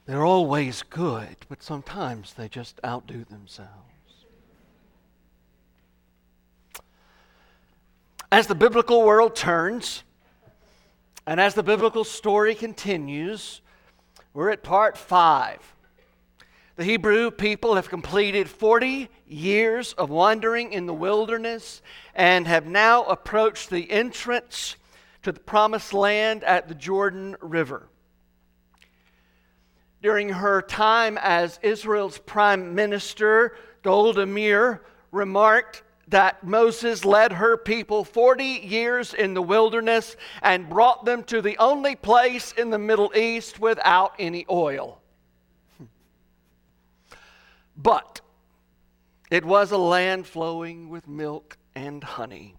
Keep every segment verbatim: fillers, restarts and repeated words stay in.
They're always good, but sometimes they just outdo themselves. As the biblical world turns, and as the biblical story continues, we're at part five. The Hebrew people have completed forty years of wandering in the wilderness and have now approached the entrance to the promised land at the Jordan River. During her time as Israel's prime minister, Golda Meir remarked that Moses led her people forty years in the wilderness and brought them to the only place in the Middle East without any oil. But it was a land flowing with milk and honey.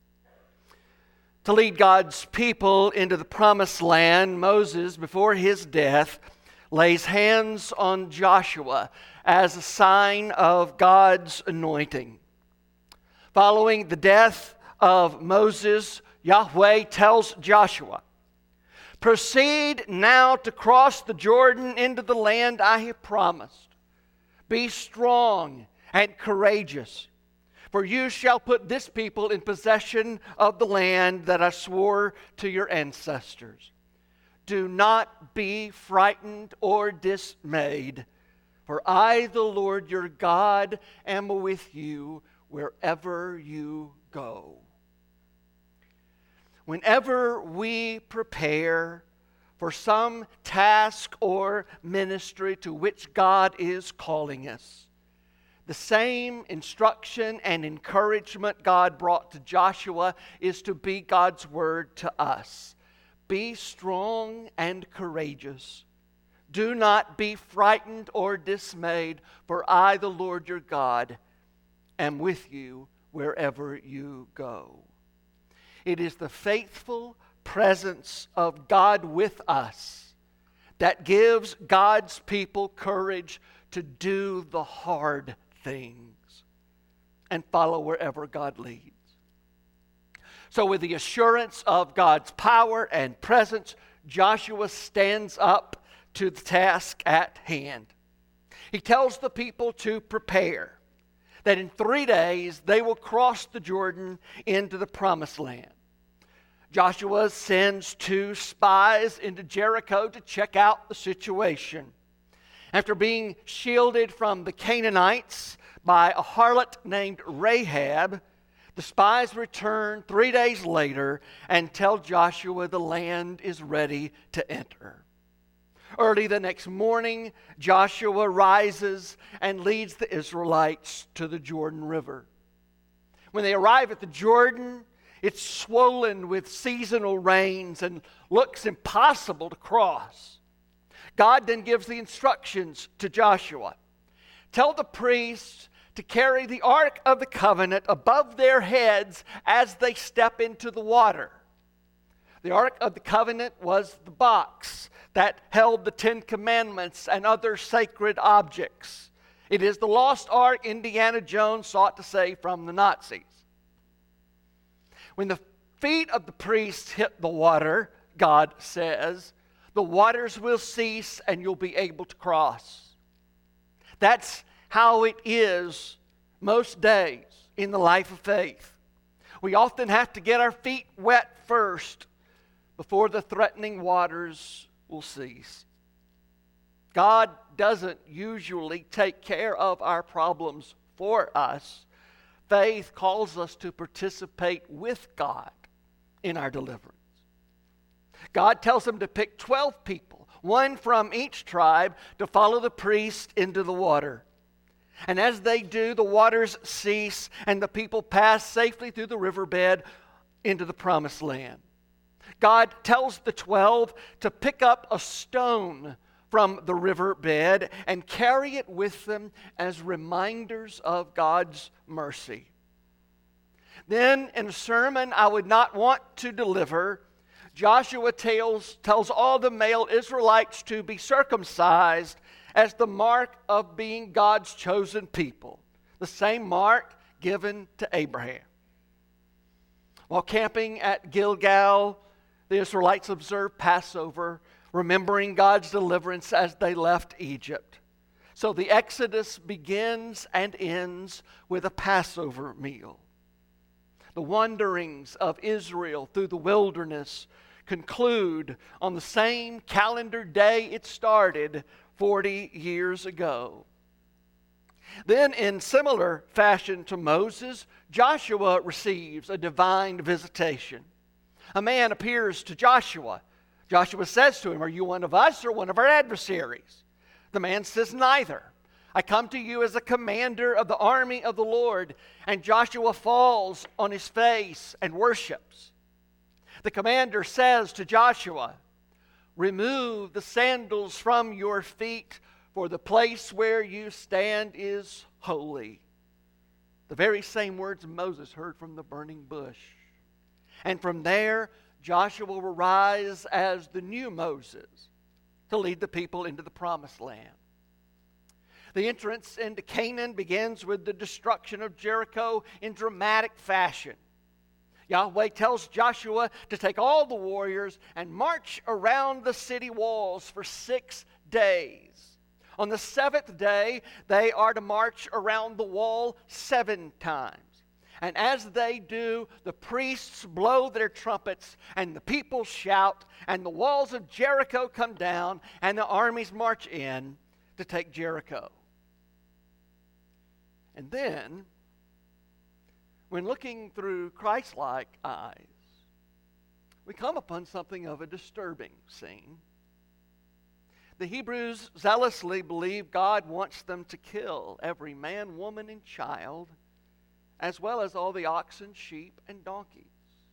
To lead God's people into the promised land, Moses, before his death, lays hands on Joshua as a sign of God's anointing. Following the death of Moses, Yahweh tells Joshua, "Proceed now to cross the Jordan into the land I have promised. Be strong and courageous, for you shall put this people in possession of the land that I swore to your ancestors. Do not be frightened or dismayed, for I, the Lord your God, am with you wherever you go." Whenever we prepare for some task or ministry to which God is calling us, the same instruction and encouragement God brought to Joshua is to be God's word to us. Be strong and courageous. Do not be frightened or dismayed, for I, the Lord your God, am with you wherever you go. It is the faithful presence of God with us that gives God's people courage to do the hard things and follow wherever God leads. So with the assurance of God's power and presence, Joshua stands up to the task at hand. He tells the people to prepare, that in three days they will cross the Jordan into the promised land. Joshua sends two spies into Jericho to check out the situation. After being shielded from the Canaanites by a harlot named Rahab, the spies return three days later and tell Joshua the land is ready to enter. Early the next morning, Joshua rises and leads the Israelites to the Jordan River. When they arrive at the Jordan, it's swollen with seasonal rains and looks impossible to cross. God then gives the instructions to Joshua. Tell the priests to carry the Ark of the Covenant above their heads as they step into the water. The Ark of the Covenant was the box that held the Ten Commandments and other sacred objects. It is the lost Ark Indiana Jones sought to save from the Nazis. When the feet of the priests hit the water, God says, the waters will cease and you'll be able to cross. That's how it is most days in the life of faith. We often have to get our feet wet first before the threatening waters will cease. God doesn't usually take care of our problems for us. Faith calls us to participate with God in our deliverance. God tells them to pick twelve people, one from each tribe, to follow the priest into the water. And as they do, the waters cease and the people pass safely through the riverbed into the promised land. God tells the twelve to pick up a stone from the riverbed and carry it with them as reminders of God's mercy. Then, in a sermon I would not want to deliver, Joshua tells, tells all the male Israelites to be circumcised as the mark of being God's chosen people, the same mark given to Abraham. While camping at Gilgal, the Israelites observed Passover remembering God's deliverance as they left Egypt. So the Exodus begins and ends with a Passover meal. The wanderings of Israel through the wilderness conclude on the same calendar day it started forty years ago. Then, in similar fashion to Moses, Joshua receives a divine visitation. A man appears to Joshua. Joshua says to him, "Are you one of us or one of our adversaries?" The man says, "Neither. I come to you as a commander of the army of the Lord." And Joshua falls on his face and worships. The commander says to Joshua, "Remove the sandals from your feet, for the place where you stand is holy." The very same words Moses heard from the burning bush. And from there, Joshua will rise as the new Moses to lead the people into the promised land. The entrance into Canaan begins with the destruction of Jericho in dramatic fashion. Yahweh tells Joshua to take all the warriors and march around the city walls for six days. On the seventh day, they are to march around the wall seven times. And as they do, the priests blow their trumpets, and the people shout, and the walls of Jericho come down, and the armies march in to take Jericho. And then, when looking through Christ-like eyes, we come upon something of a disturbing scene. The Hebrews zealously believe God wants them to kill every man, woman, and child, as well as all the oxen, sheep, and donkeys.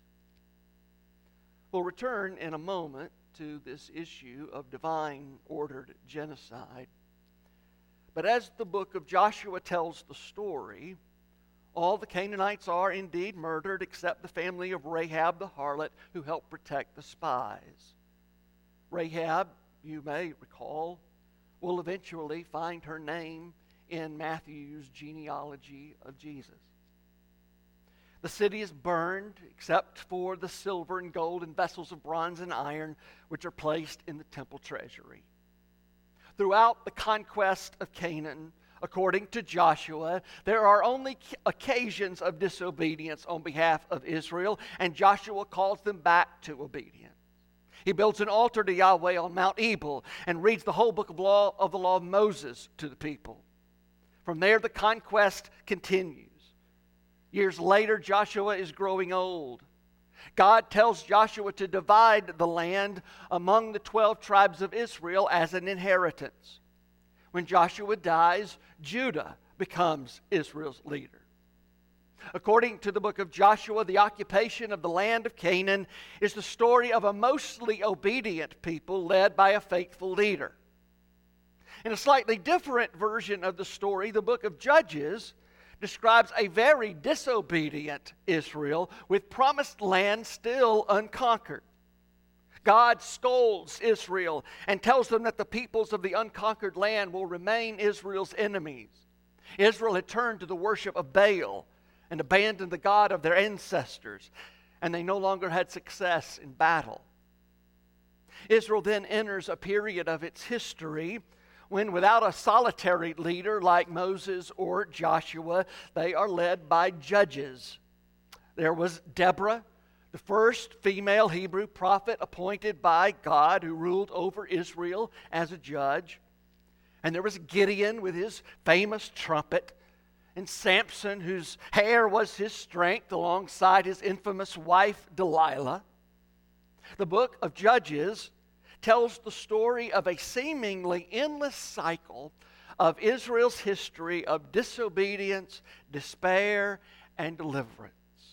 We'll return in a moment to this issue of divine ordered genocide. But as the book of Joshua tells the story, all the Canaanites are indeed murdered except the family of Rahab the harlot, who helped protect the spies. Rahab, you may recall, will eventually find her name in Matthew's genealogy of Jesus. The city is burned except for the silver and gold and vessels of bronze and iron, which are placed in the temple treasury. Throughout the conquest of Canaan, according to Joshua, there are only occasions of disobedience on behalf of Israel, and Joshua calls them back to obedience. He builds an altar to Yahweh on Mount Ebal and reads the whole book of law of the law of Moses to the people. From there, the conquest continues. Years later, Joshua is growing old. God tells Joshua to divide the land among the twelve tribes of Israel as an inheritance. When Joshua dies, Judah becomes Israel's leader. According to the book of Joshua, the occupation of the land of Canaan is the story of a mostly obedient people led by a faithful leader. In a slightly different version of the story, the book of Judges describes a very disobedient Israel with promised land still unconquered. God scolds Israel and tells them that the peoples of the unconquered land will remain Israel's enemies. Israel had turned to the worship of Baal and abandoned the God of their ancestors, and they no longer had success in battle. Israel then enters a period of its history when, without a solitary leader like Moses or Joshua, they are led by judges. There was Deborah, the first female Hebrew prophet appointed by God, who ruled over Israel as a judge. And there was Gideon with his famous trumpet, and Samson, whose hair was his strength, alongside his infamous wife Delilah. The book of Judges tells the story of a seemingly endless cycle of Israel's history of disobedience, despair, and deliverance.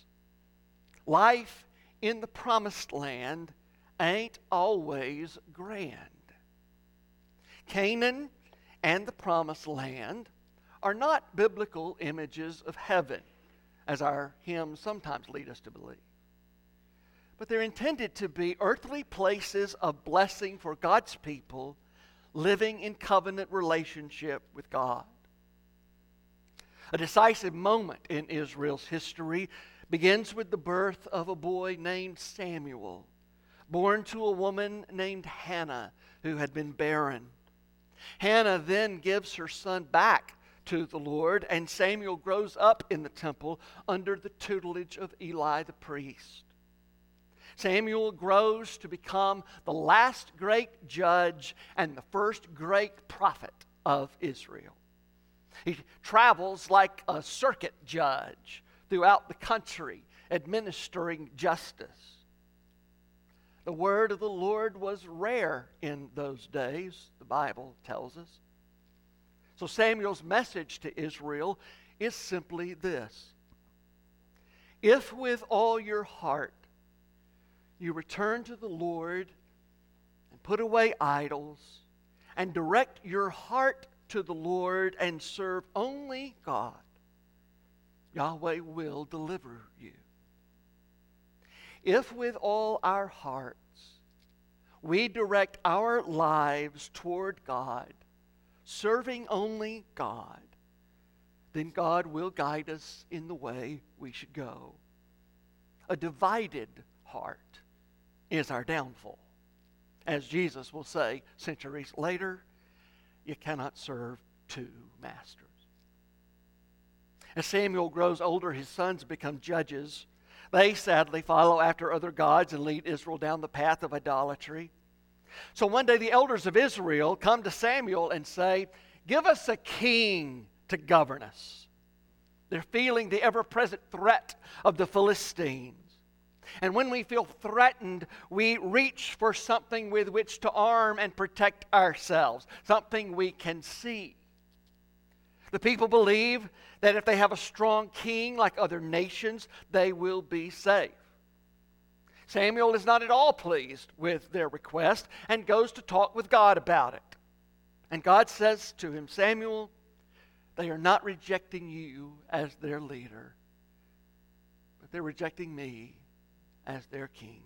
Life in the promised land ain't always grand. Canaan and the promised land are not biblical images of heaven, as our hymns sometimes lead us to believe. But they're intended to be earthly places of blessing for God's people living in covenant relationship with God. A decisive moment in Israel's history begins with the birth of a boy named Samuel, born to a woman named Hannah who had been barren. Hannah then gives her son back to the Lord, and Samuel grows up in the temple under the tutelage of Eli the priest. Samuel grows to become the last great judge and the first great prophet of Israel. He travels like a circuit judge throughout the country, administering justice. The word of the Lord was rare in those days, the Bible tells us. So Samuel's message to Israel is simply this: if with all your heart you return to the Lord and put away idols and direct your heart to the Lord and serve only God, Yahweh will deliver you. If with all our hearts we direct our lives toward God, serving only God, then God will guide us in the way we should go. A divided heart is our downfall. As Jesus will say centuries later, you cannot serve two masters. As Samuel grows older, his sons become judges. They sadly follow after other gods and lead Israel down the path of idolatry. So one day the elders of Israel come to Samuel and say, "Give us a king to govern us." They're feeling the ever-present threat of the Philistines. And when we feel threatened, we reach for something with which to arm and protect ourselves, something we can see. The people believe that if they have a strong king like other nations, they will be safe. Samuel is not at all pleased with their request and goes to talk with God about it. And God says to him, "Samuel, they are not rejecting you as their leader, but they're rejecting me as their king."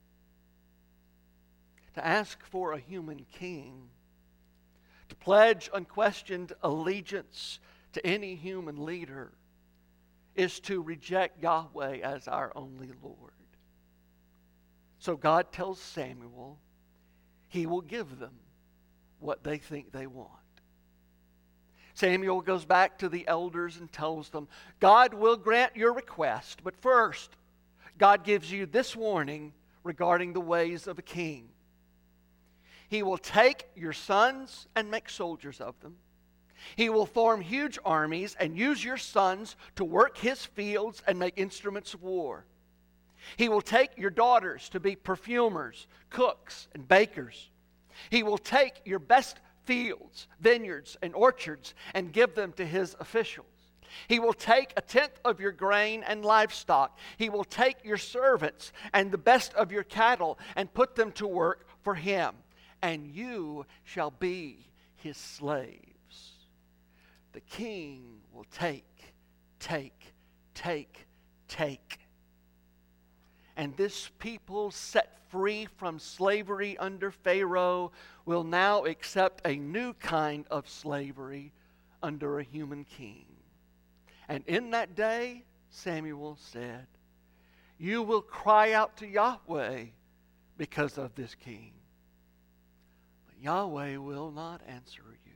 To ask for a human king, to pledge unquestioned allegiance to any human leader, is to reject Yahweh as our only Lord. So God tells Samuel he will give them what they think they want. Samuel goes back to the elders and tells them, God will grant your request, but first, God gives you this warning regarding the ways of a king. He will take your sons and make soldiers of them. He will form huge armies and use your sons to work his fields and make instruments of war. He will take your daughters to be perfumers, cooks, and bakers. He will take your best fields, vineyards, and orchards and give them to his officials. He will take a tenth of your grain and livestock. He will take your servants and the best of your cattle and put them to work for him. And you shall be his slaves. The king will take, take, take, take. And this people set free from slavery under Pharaoh will now accept a new kind of slavery under a human king. And in that day, Samuel said, you will cry out to Yahweh because of this king. But Yahweh will not answer you.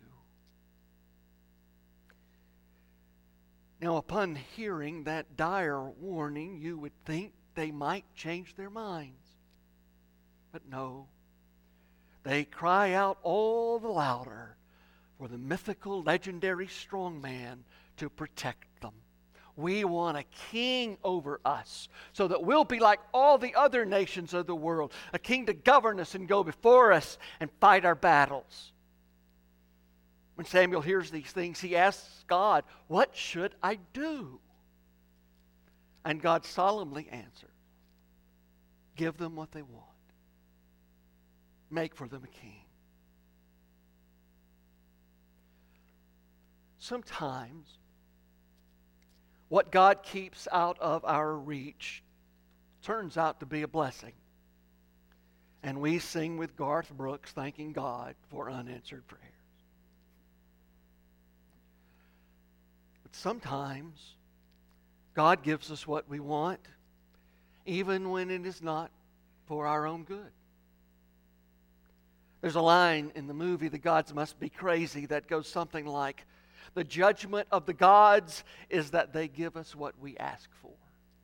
Now, upon hearing that dire warning, you would think they might change their minds. But no, they cry out all the louder for the mythical, legendary strongman to protect them. We want a king over us so that we'll be like all the other nations of the world, a king to govern us and go before us and fight our battles. When Samuel hears these things, he asks God, what should I do? And God solemnly answered, give them what they want. Make for them a king. Sometimes what God keeps out of our reach turns out to be a blessing. And we sing with Garth Brooks, thanking God for unanswered prayers. But sometimes God gives us what we want, even when it is not for our own good. There's a line in the movie, The Gods Must Be Crazy, that goes something like, "The judgment of the gods is that they give us what we ask for."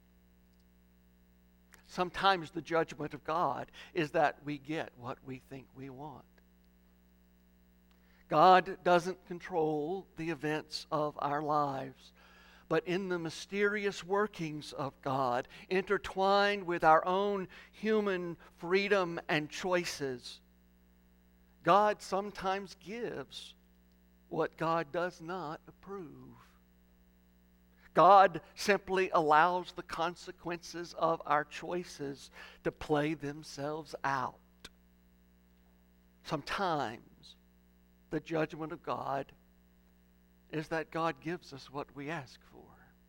Sometimes the judgment of God is that we get what we think we want. God doesn't control the events of our lives, but in the mysterious workings of God, intertwined with our own human freedom and choices, God sometimes gives what God does not approve. God simply allows the consequences of our choices to play themselves out. Sometimes the judgment of God is that God gives us what we ask for.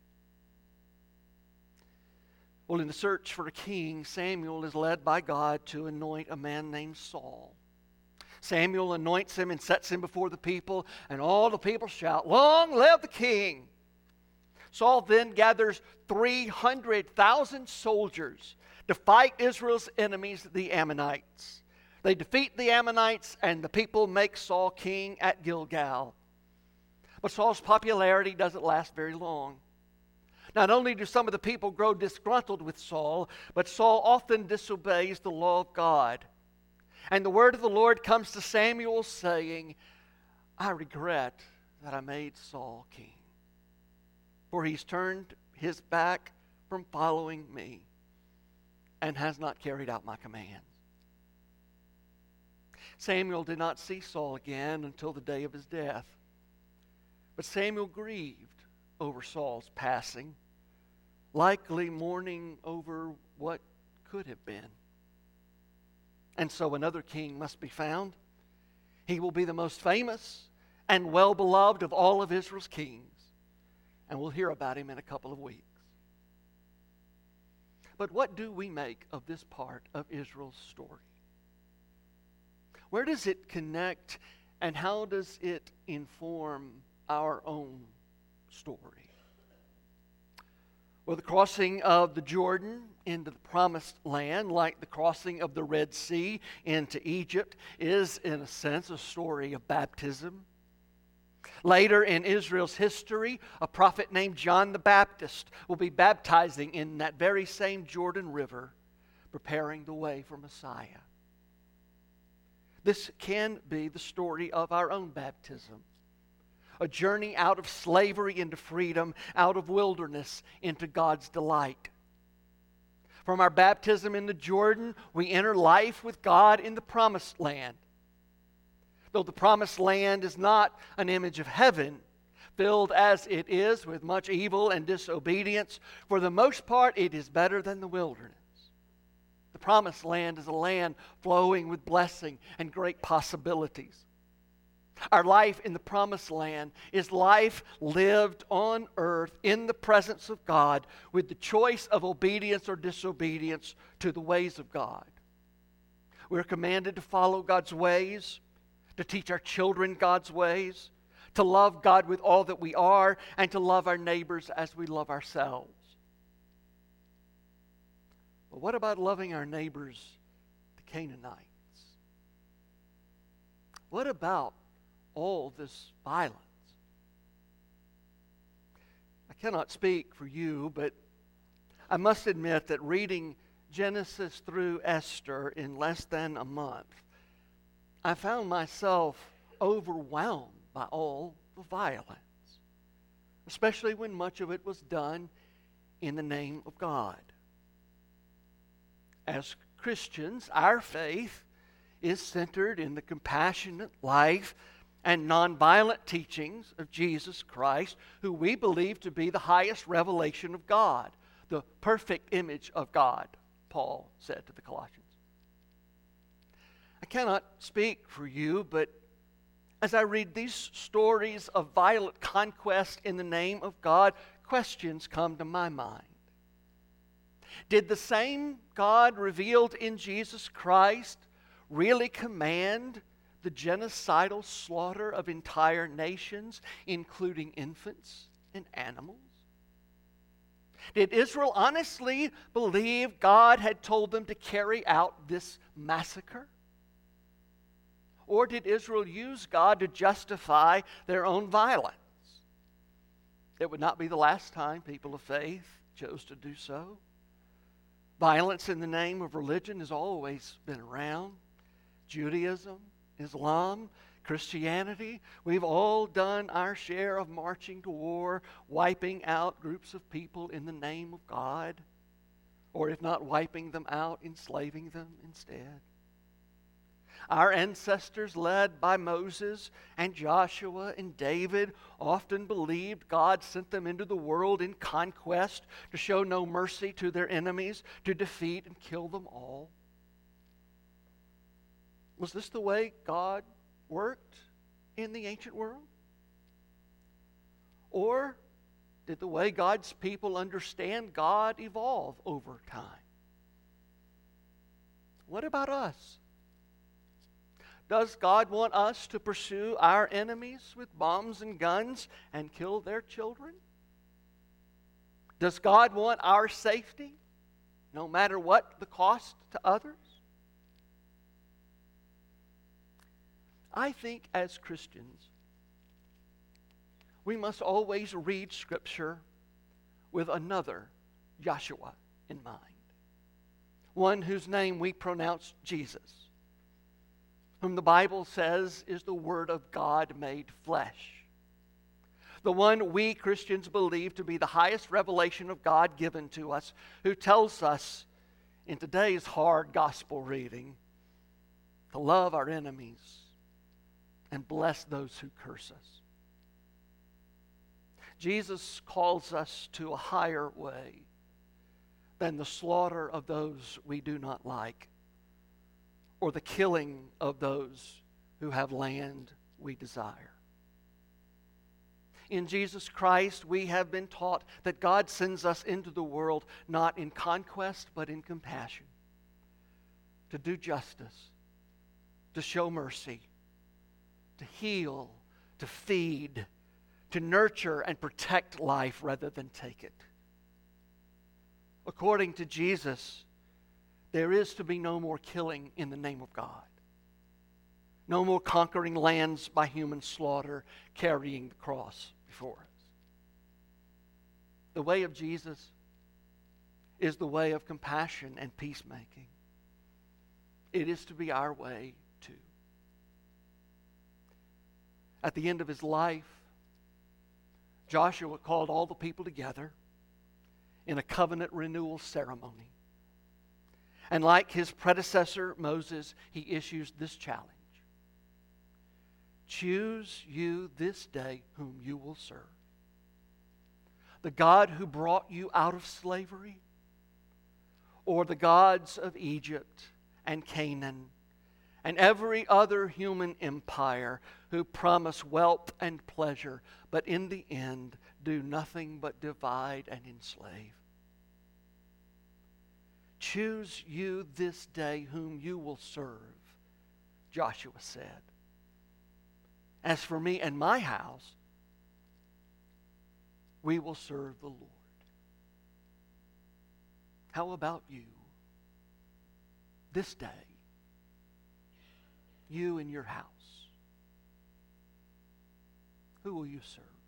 Well, in the search for a king, Samuel is led by God to anoint a man named Saul. Samuel anoints him and sets him before the people, and all the people shout, "Long live the king!" Saul then gathers three hundred thousand soldiers to fight Israel's enemies, the Ammonites. They defeat the Ammonites, and the people make Saul king at Gilgal. But Saul's popularity doesn't last very long. Not only do some of the people grow disgruntled with Saul, but Saul often disobeys the law of God. And the word of the Lord comes to Samuel saying, "I regret that I made Saul king, for he's turned his back from following me and has not carried out my commands." Samuel did not see Saul again until the day of his death. But Samuel grieved over Saul's passing, likely mourning over what could have been. And so another king must be found. He will be the most famous and well-beloved of all of Israel's kings. And we'll hear about him in a couple of weeks. But what do we make of this part of Israel's story? Where does it connect, and how does it inform our own story? Well, the crossing of the Jordan into the Promised Land, like the crossing of the Red Sea into Egypt, is, in a sense, a story of baptism. Later in Israel's history, a prophet named John the Baptist will be baptizing in that very same Jordan River, preparing the way for Messiah. This can be the story of our own baptism. A journey out of slavery into freedom, out of wilderness into God's delight. From our baptism in the Jordan, we enter life with God in the Promised Land. Though the Promised Land is not an image of heaven, filled as it is with much evil and disobedience, for the most part it is better than the wilderness. The Promised Land is a land flowing with blessing and great possibilities. Our life in the Promised Land is life lived on earth in the presence of God with the choice of obedience or disobedience to the ways of God. We're commanded to follow God's ways, to teach our children God's ways, to love God with all that we are, and to love our neighbors as we love ourselves. But what about loving our neighbors, the Canaanites? What about all this violence? I cannot speak for you, but I must admit that reading Genesis through Esther in less than a month, I found myself overwhelmed by all the violence, especially when much of it was done in the name of God. As Christians, our faith is centered in the compassionate life and nonviolent teachings of Jesus Christ, who we believe to be the highest revelation of God, the perfect image of God, Paul said to the Colossians. I cannot speak for you, but as I read these stories of violent conquest in the name of God, questions come to my mind. Did the same God revealed in Jesus Christ really command the genocidal slaughter of entire nations, including infants and animals? Did Israel honestly believe God had told them to carry out this massacre? Or did Israel use God to justify their own violence? It would not be the last time people of faith chose to do so. Violence in the name of religion has always been around. Judaism, Islam, Christianity, we've all done our share of marching to war, wiping out groups of people in the name of God, or if not wiping them out, enslaving them instead. Our ancestors, led by Moses and Joshua and David, often believed God sent them into the world in conquest to show no mercy to their enemies, to defeat and kill them all. Was this the way God worked in the ancient world? Or did the way God's people understand God evolve over time? What about us? Does God want us to pursue our enemies with bombs and guns and kill their children? Does God want our safety, no matter what the cost to others? I think as Christians, we must always read Scripture with another Joshua in mind. One whose name we pronounce Jesus, whom the Bible says is the Word of God made flesh. The one we Christians believe to be the highest revelation of God given to us, who tells us in today's hard gospel reading to love our enemies and bless those who curse us. Jesus calls us to a higher way than the slaughter of those we do not like, or the killing of those who have land we desire. In Jesus Christ, we have been taught that God sends us into the world not in conquest, but in compassion, to do justice, to show mercy, to heal, to feed, to nurture and protect life rather than take it. According to Jesus, there is to be no more killing in the name of God. No more conquering lands by human slaughter, carrying the cross before us. The way of Jesus is the way of compassion and peacemaking. It is to be our way too. At the end of his life, Joshua called all the people together in a covenant renewal ceremony. And like his predecessor, Moses, he issues this challenge. Choose you this day whom you will serve. The God who brought you out of slavery, or the gods of Egypt and Canaan and every other human empire who promise wealth and pleasure, but in the end do nothing but divide and enslave. Choose you this day whom you will serve, Joshua said. As for me and my house, we will serve the Lord. How about you? This day, you and your house, who will you serve?